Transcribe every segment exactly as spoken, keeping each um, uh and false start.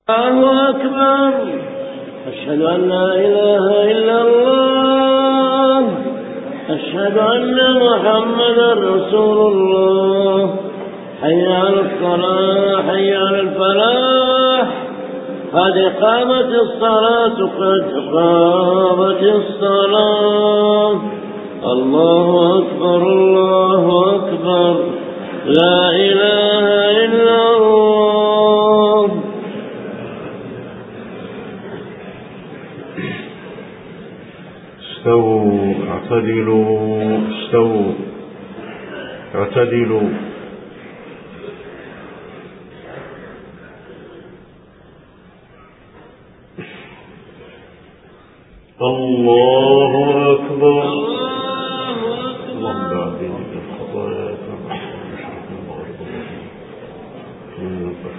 الله أكبر. أشهد أن لا إله إلا الله. أشهد أن محمدا رسول الله. حي على الصلاة، حي على الفلاح، قد قامت الصلاة، قد قامت الصلاة. الله أكبر، الله أكبر، لا إله إلا الله. استووا، اعتدلوا، استووا، اعتدلوا. الله أكبر. اللهم بعدين الخطايا كما نشرك المغرب إنك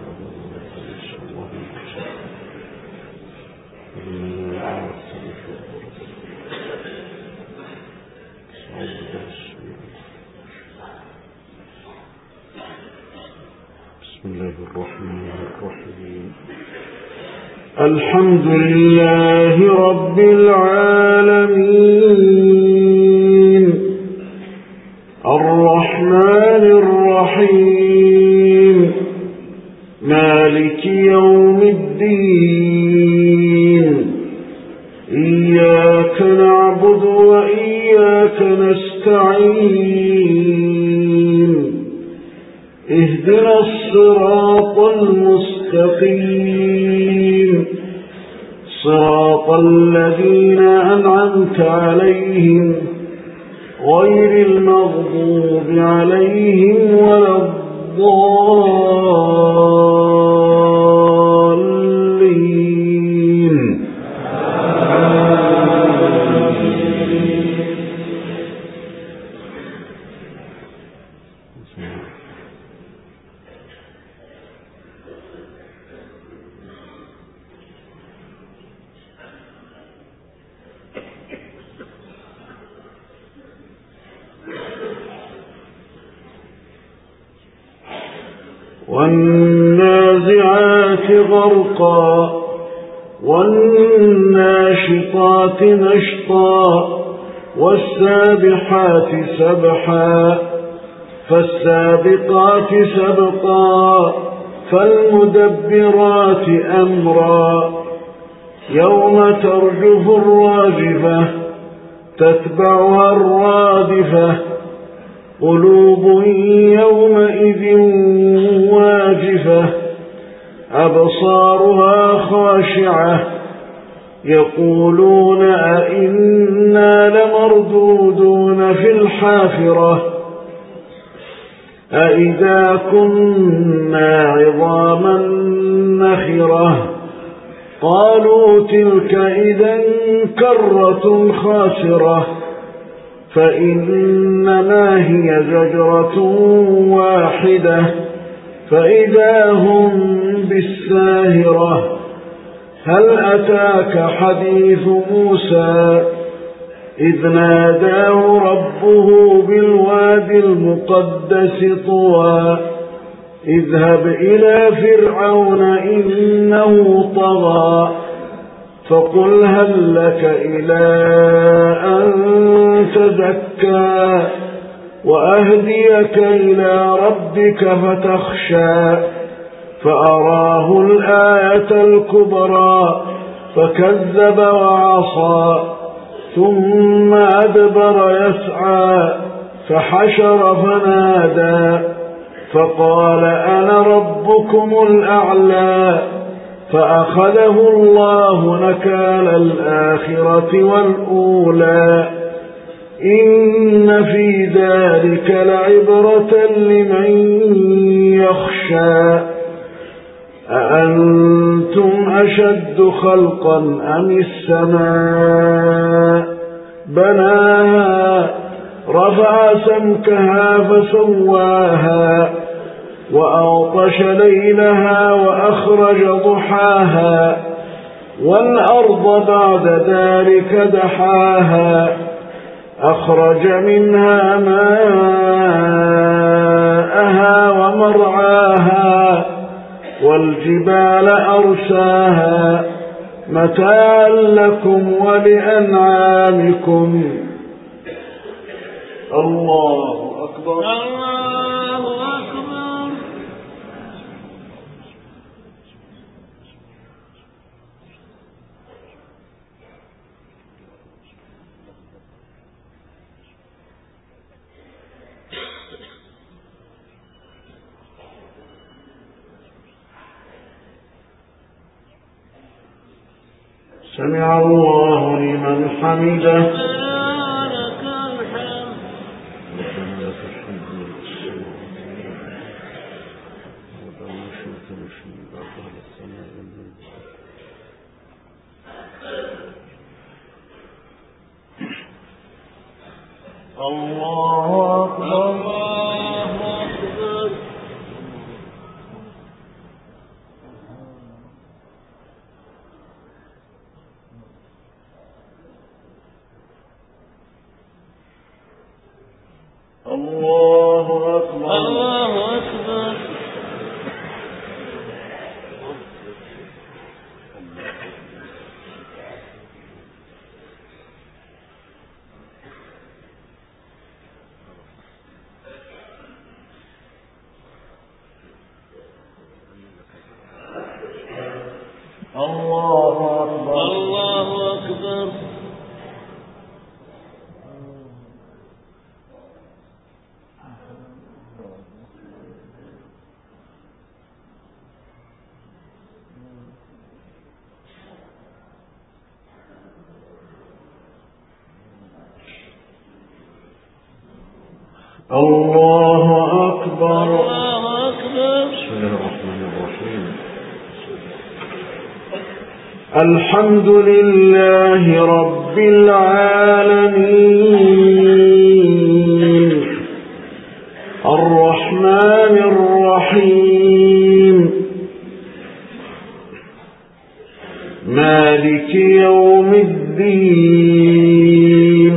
بسم الله الرحمن الرحيم. الحمد لله رب العالمين، الرحمن الرحيم، مالك يوم الدين. إياك نعبد وإياك نستعين. اهدنا الصراط المستقيم، صراط الذين أنعمت عليهم غير المغضوب عليهم ولا الضالين. والنازعات غرقا، والناشطات نشطا، والسابحات سبحا، فالسابقات سبقا، فالمدبرات أمرا. يوم ترجف الراجفة، تتبعها الرادفة، قلوب يومئذ واجفة، أبصارها خاشعة، يقولون أئنا لمردودون في الحافرة، أئذا كنا عظاما نخرة. قالوا تلك إذا كرة خاسرة، فإنما هي زجرة واحدة، فإذا هم بالساهرة. هل أتاك حديث موسى إذ ناداه ربه بالوادي المقدس طوى اذهب إلى فرعون إنه طغى فقل هل لك إلى أن تزكى وأهديك إلى ربك فتخشى. فأراه الآية الكبرى فكذب وعصى ثم أدبر يسعى فحشر فنادى فقال أنا ربكم الأعلى. فأخذه الله نكال الآخرة والأولى إن في ذلك لعبرة لمن يخشى. أأنتم أشد خلقا أم السماء بناها رفع سمكها فسواها وأغطش ليلها وأخرج ضحاها والأرض بعد ذلك دحاها أخرج منها ماءها ومرعاها والجبال أرساها متاعا لكم ولأنعامكم. الله أكبر. الله أكبر. سمع الله لمن حمده. الله أكبر. الله أكبر. الله أكبر. الله أكبر. الله أكبر. الله أكبر. الله أكبر. بسم الله الرحمن الرحيم. الحمد لله رب العالمين الرحمن الرحيم مالك يوم الدين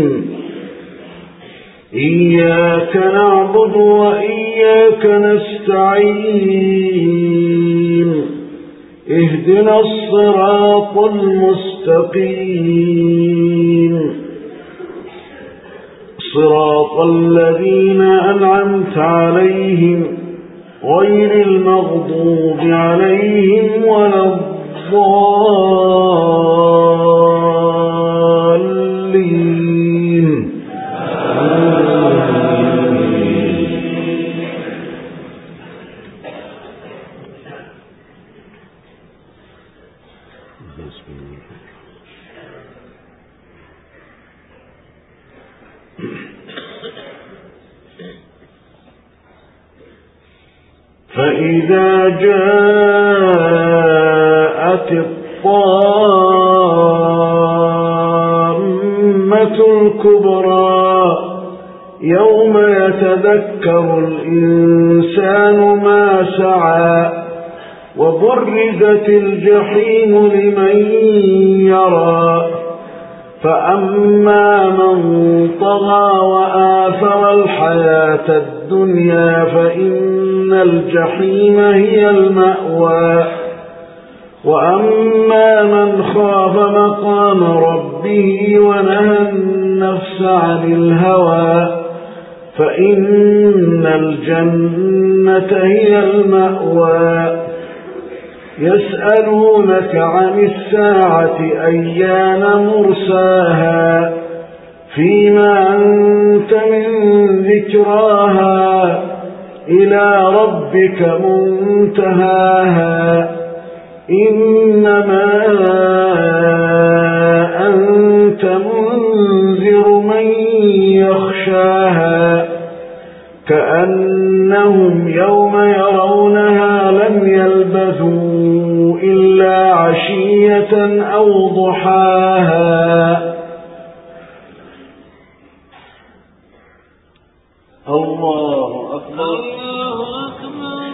إياك نعبد وإياك نستعين اهدنا الصراط المستقيم صراط الذين أنعمت عليهم غير المغضوب عليهم ولا الضالين. فإذا جاءت الطامة الكبرى يوم يتذكر الإنسان ما سعى وبرزت الجحيم لمن يرى فأما من طغى وآثر الحياة الدنيا فإن الجحيم هي المأوى وأما من خاف مقام ربه ونهى النفس عن الهوى فإن الجنة هي المأوى. يسألونك عن الساعة أيان مرساها فيما أنت من ذكراها إلى ربك منتهاها إنما أنت منذر من يخشاها كأنهم يوم يرونها لم يلبثوا إلا عشية أو ضحاها. الله أكبر. الله أكبر.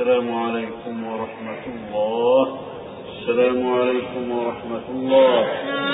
السلام عليكم ورحمة الله. السلام عليكم ورحمة الله.